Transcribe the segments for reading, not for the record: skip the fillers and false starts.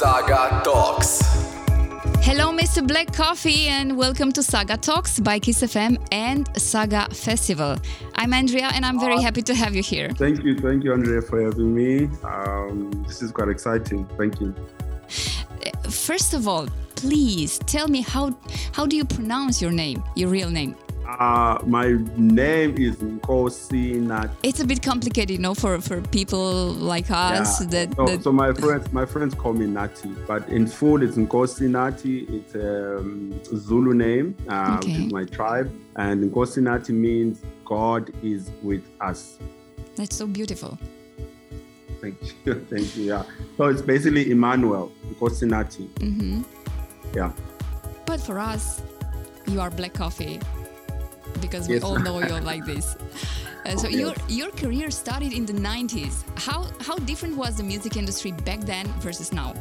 Saga Talks. Hello, Mr. Black Coffee, and welcome to Saga Talks by Kiss FM and Saga Festival. I'm Andrea, and I'm very happy to have you here. Thank you, Andrea, for having me. This is quite exciting. Thank you. First of all, please tell me how do you pronounce your name, your real name? My name is Nkosi Nathi. It's a bit complicated, for people like us. So my friends call me Nathi, but in full it's Nkosi Nathi. It's a Zulu name, which is my tribe, and Nkosi Nathi means God is with us. That's so beautiful. Thank you. Yeah. So it's basically Emmanuel, Nkosi Nathi. Mm-hmm. Yeah. But for us, you are Black Coffee. Because we all know you're like this. So your career started in the 90s. How different was the music industry back then versus now?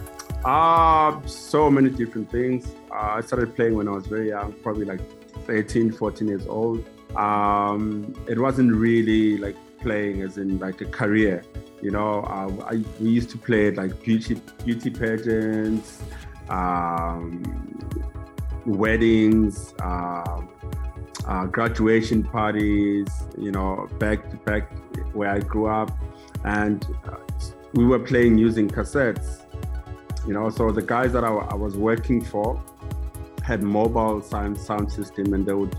So many different things. I started playing when I was very young, probably like 13, 14 years old. It wasn't really like playing as in like a career. We used to play like beauty pageants, weddings, graduation parties, back where I grew up, and we were playing using cassettes, so the guys that I was working for had mobile sound system, and they would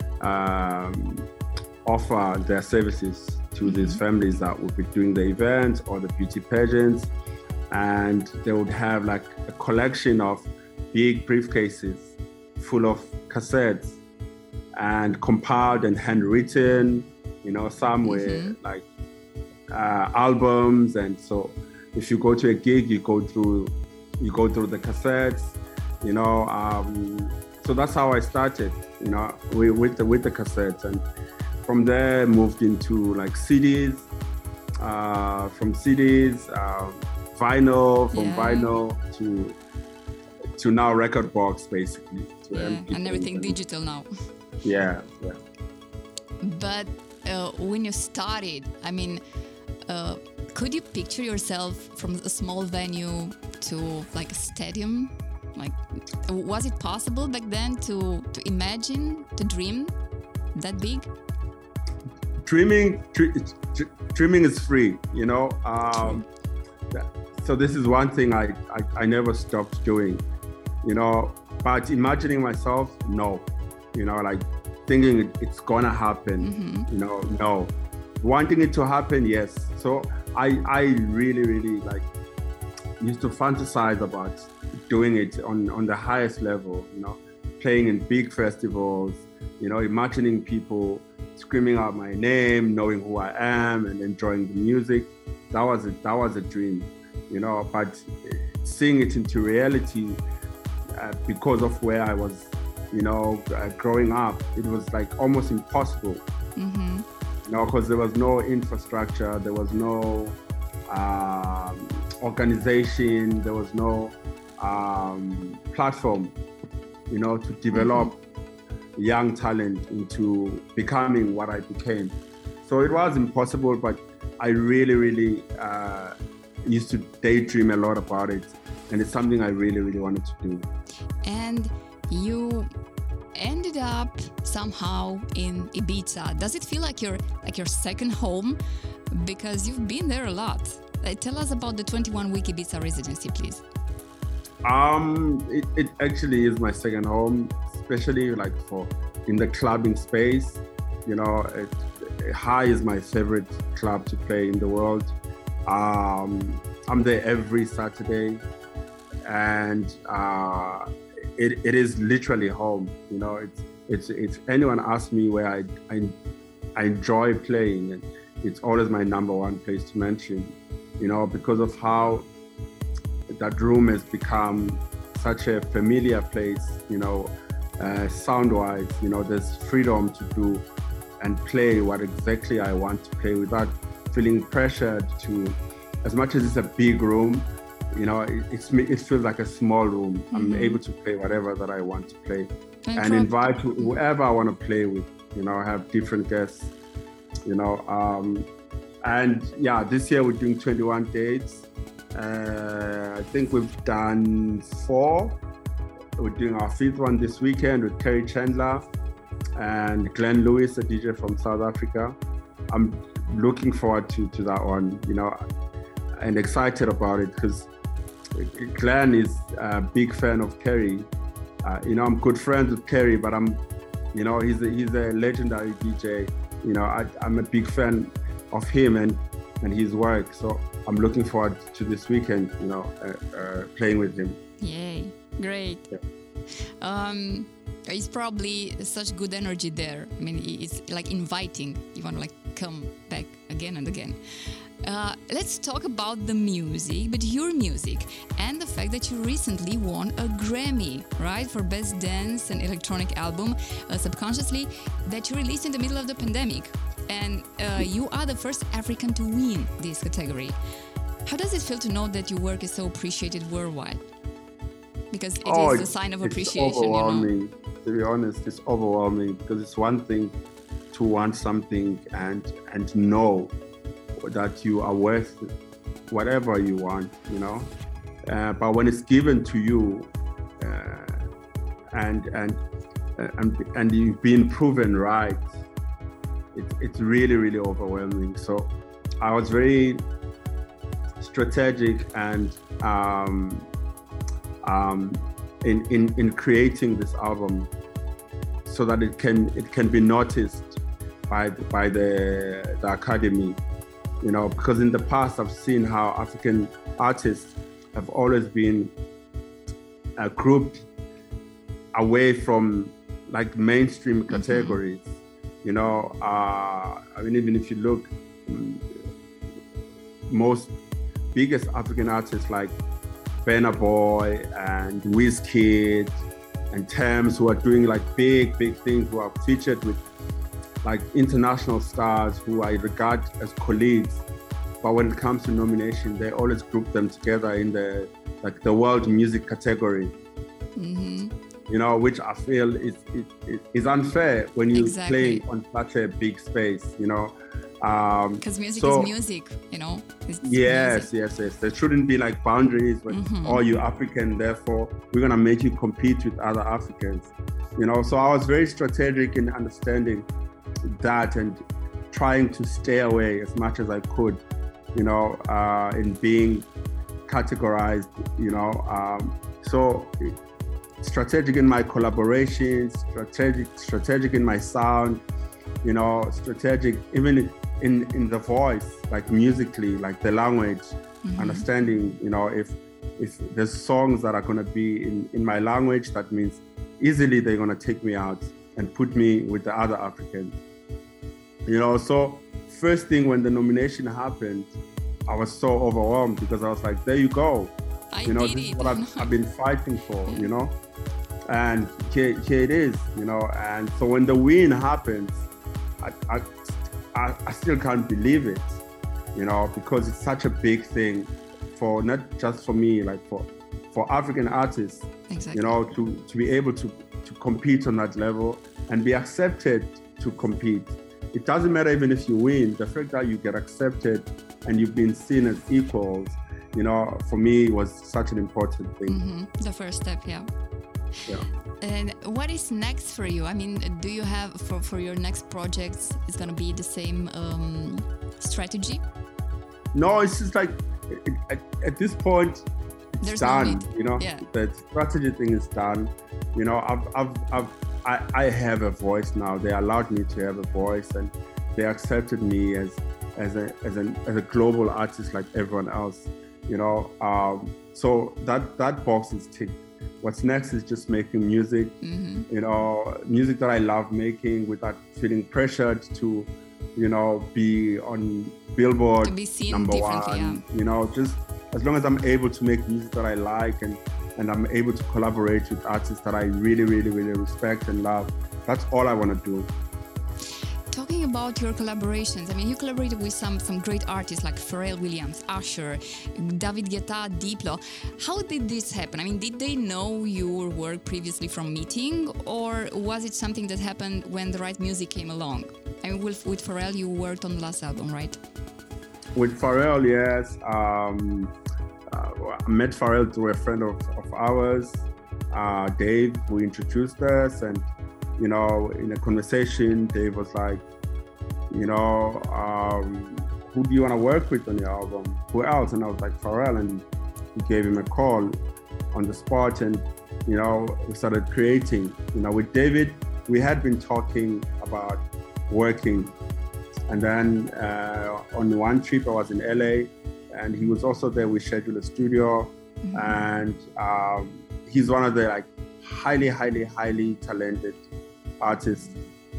offer their services to these families that would be doing the events or the beauty pageants, and they would have like a collection of big briefcases full of cassettes, and compiled and handwritten, some were like albums. And so if you go to a gig, you go through the cassettes, so that's how I started, with the cassettes, and from there moved into like CDs, from CDs, vinyl, from vinyl to now record box, basically. And everything digital now. Yeah. But when you started, could you picture yourself from a small venue to like a stadium? Like, was it possible back then to imagine, to dream that big? Dreaming is free, So this is one thing I never stopped doing, but imagining myself, no. Like thinking it's gonna happen, no. Wanting it to happen, yes. So I really like used to fantasize about doing it on the highest level, playing in big festivals, imagining people screaming out my name, knowing who I am and enjoying the music. That was a dream, but seeing it into reality because of where I was, growing up, it was like almost impossible, because there was no infrastructure, there was no organization, there was no platform, to develop young talent into becoming what I became. So it was impossible, but I really used to daydream a lot about it, and it's something I really wanted to do. And you ended up somehow in Ibiza. Does it feel like your second home? Because you've been there a lot. Tell us about the 21-week Ibiza residency, please. It actually is my second home, especially like in the clubbing space. High is my favorite club to play in the world. I'm there every Saturday, and it is literally home. It's anyone asks me where I enjoy playing, and it's always my number one place to mention, because of how that room has become such a familiar place, sound-wise, there's freedom to do and play what exactly I want to play without feeling pressured to, as much as it's a big room, it feels like a small room. I'm able to play whatever that I want to play and invite whoever I want to play with, I have different guests, and this year we're doing 21 dates, I think we've done 4. We're doing our 5th one this weekend with Kerry Chandler and Glenn Lewis, a DJ from South Africa. I'm looking forward to that one, and excited about it because Glenn is a big fan of Kerry. I'm good friends with Kerry, but he's a legendary DJ. I'm a big fan of him and his work. So I'm looking forward to this weekend, playing with him. Yay, great. Yeah. It's probably such good energy there. I mean, it's like inviting. You want to come back again and again. Let's talk about the music, but your music and the fact that you recently won a Grammy, right, for Best Dance and Electronic Album, Subconsciously, that you released in the middle of the pandemic. And you are the first African to win this category. How does it feel to know that your work is so appreciated worldwide? Because it is a sign of appreciation. It's overwhelming. To be honest, it's overwhelming because it's one thing to want something and know that you are worth whatever you want, but when it's given to you and you've been proven right, it's really, really overwhelming. So I was very strategic and in creating this album so that it can be noticed by the Academy. Because in the past I've seen how African artists have always been grouped away from mainstream categories. Even if you look, most biggest African artists like Burna Boy and Wizkid and Tems, who are doing big things, who are featured with international stars who I regard as colleagues, but when it comes to nomination, they always group them together in the world music category. Mm-hmm. Which I feel is unfair when you're playing on such a big space. Because music is music. Yes. There shouldn't be boundaries when you're African, therefore we're gonna make you compete with other Africans. So I was very strategic in understanding that and trying to stay away as much as I could, in being categorized, so strategic in my collaborations, strategic in my sound, strategic even in the voice, musically, the language, understanding, if there's songs that are going to be in my language, that means easily they're going to take me out and put me with the other Africans. So first thing when the nomination happened, I was so overwhelmed because I was like, there you go. This is what I've been fighting for, and here it is, and so when the win happens, I still can't believe it, because it's such a big thing for not just for me, for African artists, exactly. To be able to compete on that level and be accepted to compete. It doesn't matter even if you win, the fact that you get accepted and you've been seen as equals, for me was such an important thing. Mm-hmm. The first step, yeah. And what is next for you? I mean, do you have for your next projects, it's going to be the same strategy? No, it's just at this point, it's done. The strategy thing is done. I have a voice now. They allowed me to have a voice, and they accepted me as a global artist like everyone else. So that box is ticked. What's next is just making music. Mm-hmm. Music that I love making without feeling pressured to, be on Billboard, to be seen number one. Yeah. Just as long as I'm able to make music that I like and I'm able to collaborate with artists that I really, really, really respect and love. That's all I want to do. Talking about your collaborations, I mean, you collaborated with some great artists like Pharrell Williams, Usher, David Guetta, Diplo. How did this happen? I mean, did they know your work previously from meeting, or was it something that happened when the right music came along? I mean, with Pharrell, you worked on the last album, right? With Pharrell, yes. I met Pharrell through a friend of ours, Dave, who introduced us. And, in a conversation, Dave was like, who do you want to work with on your album? Who else? And I was like, Pharrell. And we gave him a call on the spot. And, we started creating. With David, we had been talking about working. And then on one trip, I was in LA, and he was also there. We scheduled a studio. Mm-hmm. And he's one of the highly, highly, highly talented artists,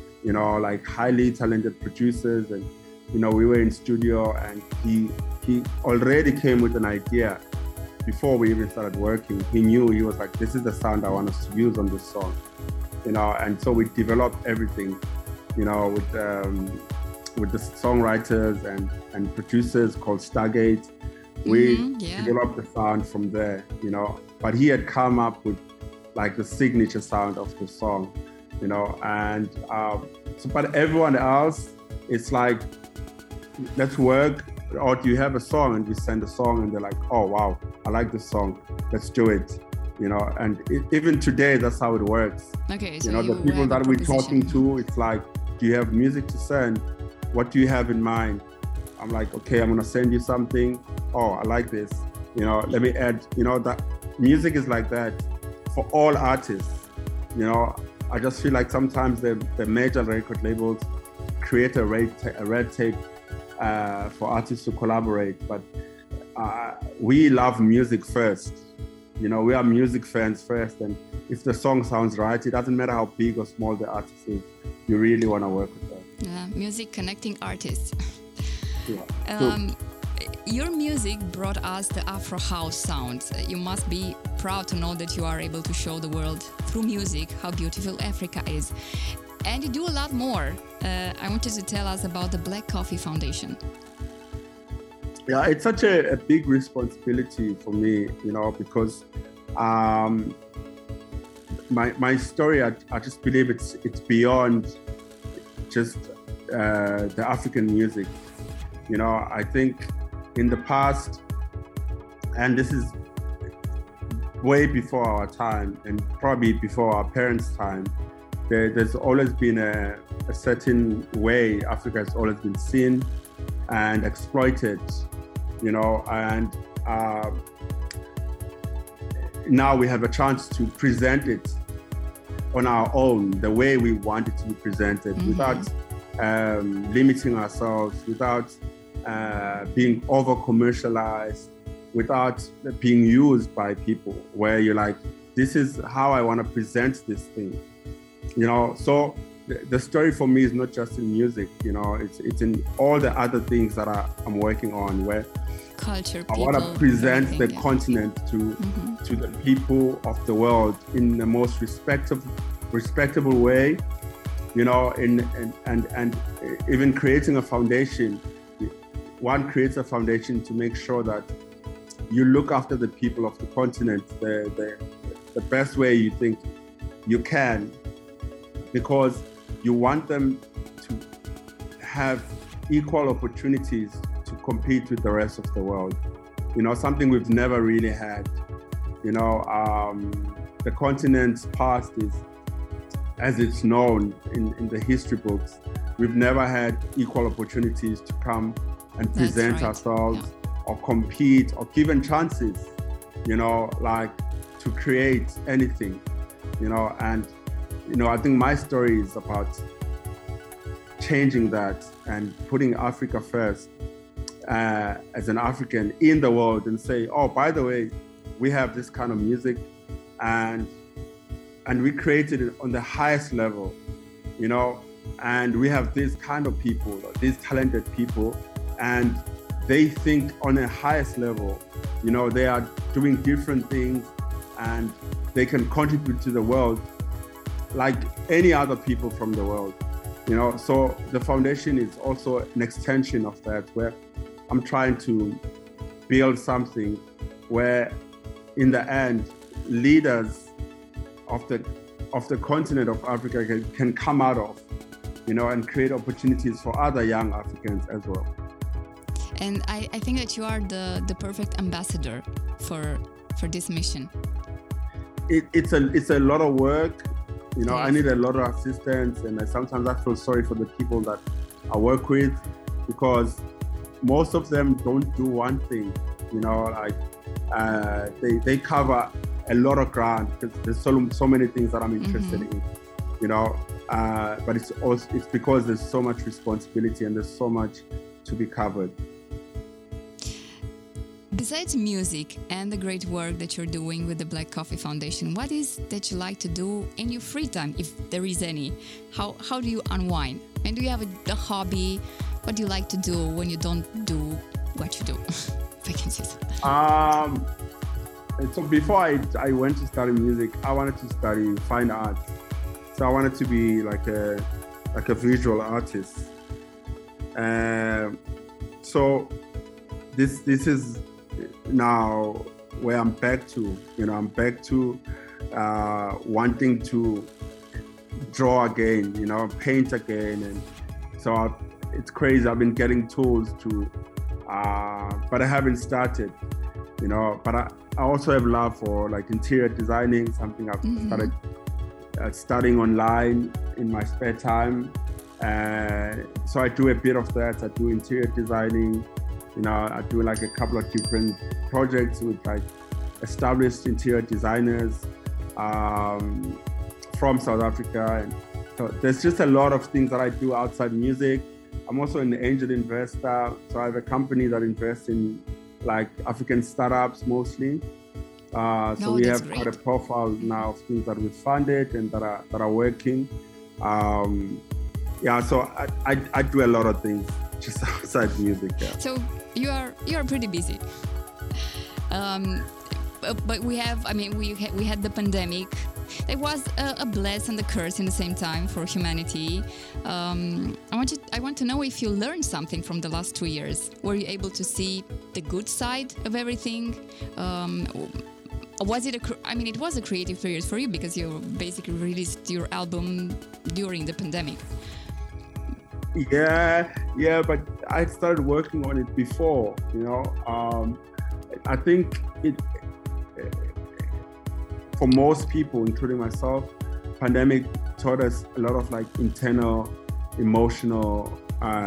highly talented producers. And, we were in studio, and he already came with an idea before we even started working. He knew, he was like, this is the sound I want us to use on this song, and so we developed everything, with the songwriters and producers called Stargate. We developed the sound from there, but he had come up with the signature sound of the song, and but everyone else, it's like, let's work, or do you have a song? And we send a song, and they're like, oh wow, I like this song, let's do it, and even today, that's how it works. Okay, so the people that we're talking to, it's like, do you have music to send? What do you have in mind? I'm like, okay, I'm gonna send you something. Oh, I like this. Let me add. That music is like that for all artists. I just feel like sometimes the major record labels create a red tape for artists to collaborate. But we love music first. We are music fans first. And if the song sounds right, it doesn't matter how big or small the artist is. You really want to work with them. Yeah, music connecting artists. Yeah. Your music brought us the Afro house sound. You must be proud to know that you are able to show the world through music how beautiful Africa is. And you do a lot more. I wanted to tell us about the Black Coffee Foundation. Yeah, it's such a big responsibility for me, because my story, I just believe it's beyond just the African music. I think in the past, and this is way before our time, and probably before our parents' time, there's always been a certain way Africa has always been seen and exploited, and now we have a chance to present it on our own, the way we want it to be presented, mm-hmm. without limiting ourselves, without being over-commercialized, without being used by people, where you're like, this is how I want to present this thing. So the story for me is not just in music, it's in all the other things that I'm working on, where culture, I want to present the continent to the people of the world in the most respectable way, and even creating a foundation. One creates a foundation to make sure that you look after the people of the continent the best way you think you can, because you want them to have equal opportunities to compete with the rest of the world. Something we've never really had. The continent's past is, as it's known in the history books, we've never had equal opportunities to come and present ourselves, or compete, or given chances, to create anything, and I think my story is about changing that and putting Africa first as an African in the world, and say, oh, by the way, we have this kind of music, and we created it on the highest level, and we have these kind of people, these talented people, and they think on the highest level. They are doing different things, and they can contribute to the world like any other people from the world. So the foundation is also an extension of that, where I'm trying to build something where, in the end, leaders of the continent of Africa can come out of, and create opportunities for other young Africans as well. And I think that you are the perfect ambassador for this mission. It's a lot of work. You know, Yes. I need a lot of assistance, and sometimes I feel sorry for the people that I work with, because most of them don't do one thing. You know, like they cover a lot of ground, because there's so many things that I'm interested in. You know, but it's because there's so much responsibility and there's so much to be covered. Besides music and the great work that you're doing with the Black Coffee Foundation, what is that you like to do in your free time, if there is any? How do you unwind? And do you have a hobby? What do you like to do when you don't do what you do? If I can say so. So before I went to study music, I wanted to study fine arts. So I wanted to be like a visual artist. So this is now where I'm back to. You know, I'm back to wanting to draw again, you know, paint again. And so it's crazy. I've been getting tools to, but I haven't started, you know. But I also have love for like interior designing, something I've started studying online in my spare time. So I do a bit of that. I do interior designing. You know, I do like a couple of different projects with like established interior designers from South Africa. And so there's just a lot of things that I do outside music. I'm also an angel investor. So I have a company that invests in like African startups mostly. So we have quite a profile now of things that we've funded and that are working. Yeah, so I do a lot of things just outside music. Yeah. So you are pretty busy. But we had the pandemic. It was a bless and a curse in the same time for humanity. I want to know if you learned something from the last 2 years. Were you able to see the good side of everything? Was it it was a creative period for you because you basically released your album during the pandemic. Yeah, but I started working on it before, you know. I think for most people, including myself, pandemic taught us a lot of like internal, emotional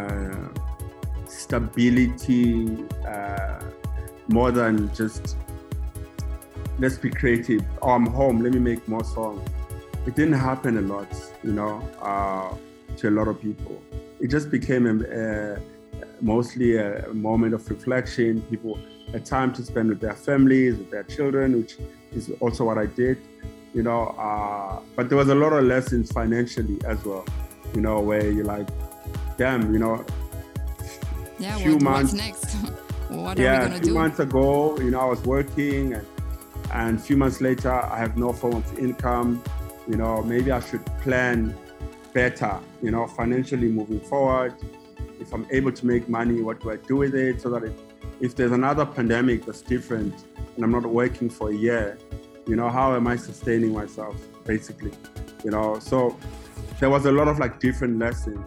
stability, more than just let's be creative. Oh, I'm home, let me make more songs. It didn't happen a lot, you know, to a lot of people. It just became mostly a moment of reflection. People a time to spend with their families, with their children, which is also what I did, you know. But there was a lot of lessons financially as well, you know, where you're like, damn, you know. Yeah, what's next? What are we gonna do? A few months ago, you know, I was working, and a few months later, I have no form of income. You know, maybe I should plan better, you know, financially moving forward. If I'm able to make money, what do I do with it? So that if there's another pandemic that's different and I'm not working for a year, you know, how am I sustaining myself, basically? You know, so there was a lot of like different lessons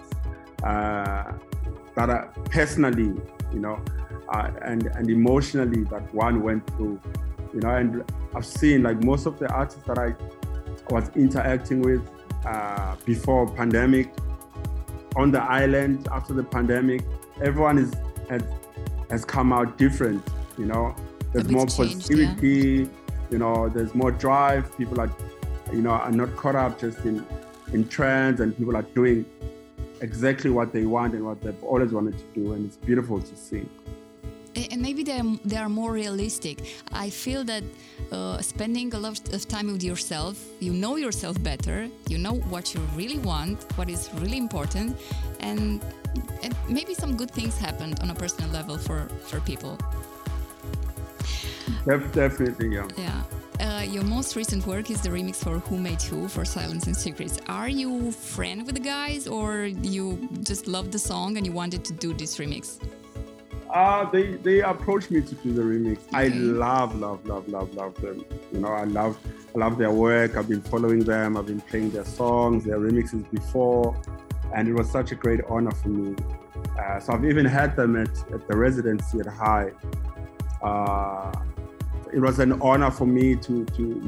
that I personally, you know, and emotionally that one went through, you know. And I've seen like most of the artists that I was interacting with before pandemic, on the island after the pandemic, everyone has come out different, you know. There's more positivity, you know, there's more drive. People are, you know, are not caught up just in trends, and people are doing exactly what they want and what they've always wanted to do, and it's beautiful to see. And maybe they are more realistic. I feel that spending a lot of time with yourself, you know yourself better, you know what you really want, what is really important, and maybe some good things happened on a personal level for people. Definitely, yeah. Yeah. Your most recent work is the remix for Who Made Who for Silence and Secrets. Are you friend with the guys, or you just loved the song and you wanted to do this remix? They approached me to do the remix. Okay. I love them. You know, I love their work. I've been following them. I've been playing their songs, their remixes before, and it was such a great honor for me So I've even had them at the residency at High. It was an honor for me to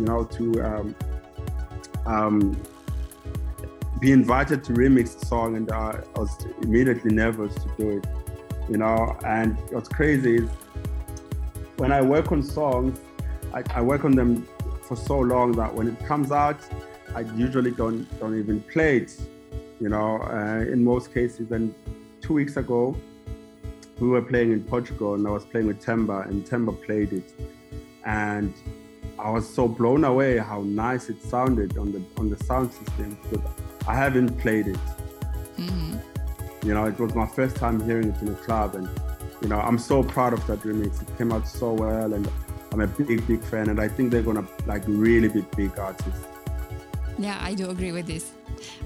be invited to remix the song, and I was immediately nervous to do it, And what's crazy is when I work on songs, I work on them for so long that when it comes out, I usually don't even play it, in most cases. And 2 weeks ago, we were playing in Portugal, and I was playing with Temba, and Temba played it. And I was so blown away how nice it sounded on the sound system, because I haven't played it. Mm-hmm. It was my first time hearing it in a club, and I'm so proud of that remix. It came out so well, and I'm a big fan, and I think they're gonna really be big artists. Yeah, I do agree with this.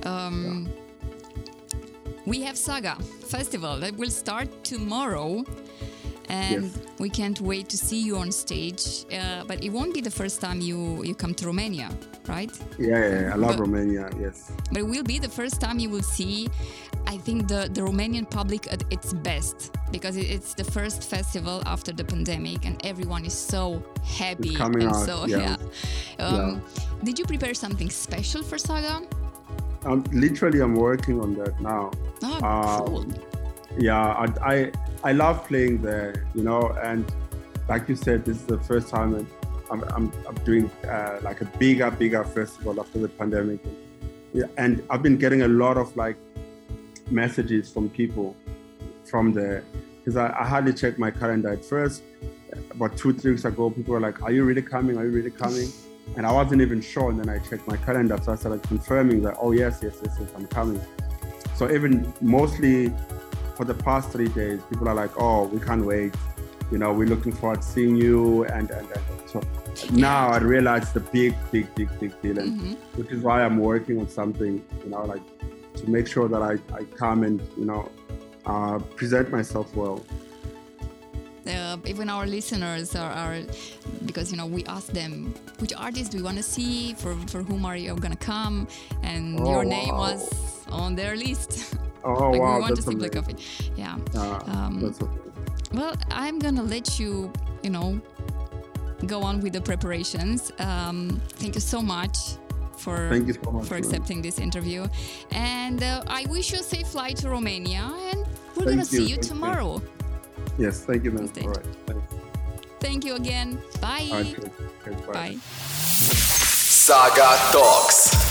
We have Saga Festival that will start tomorrow, and Yes. we can't wait to see you on stage. But it won't be the first time you come to Romania, right? Yeah, I love Romania, yes. But it will be the first time you will see, I think, the Romanian public at its best, because it's the first festival after the pandemic, and everyone is so happy. It's coming and out, so, yeah. Did you prepare something special for Saga? Literally, I'm working on that now. Oh, cool. Yeah, I love playing there, and like you said, this is the first time that I'm doing a bigger festival after the pandemic. And I've been getting a lot of messages from people from there, because I hardly check my calendar at first. About 2-3 weeks ago, people were like, "Are you really coming? Are you really coming?" And I wasn't even sure, and then I checked my calendar, so I started confirming that, "Oh yes, I'm coming." So even mostly for the past 3 days, people are like, "Oh, we can't wait. We're looking forward to seeing you." And so now I realize the big deal, and which is why I'm working on something, to make sure that I come and, present myself well. Even our listeners are because we asked them which artists do you want to see, for whom are you going to come, and your name was on their list. Oh We wow, want to that's see Black amazing. Coffee. Yeah. That's okay. Well, I'm gonna let you, go on with the preparations. Thank you so much Thank you so much for accepting this interview, and I wish you a safe flight to Romania, and we're gonna see you tomorrow. Yes, thank you, man. Stay. All right, thanks. Thank you again. Bye. All right, good. Bye. Bye. Saga Talks.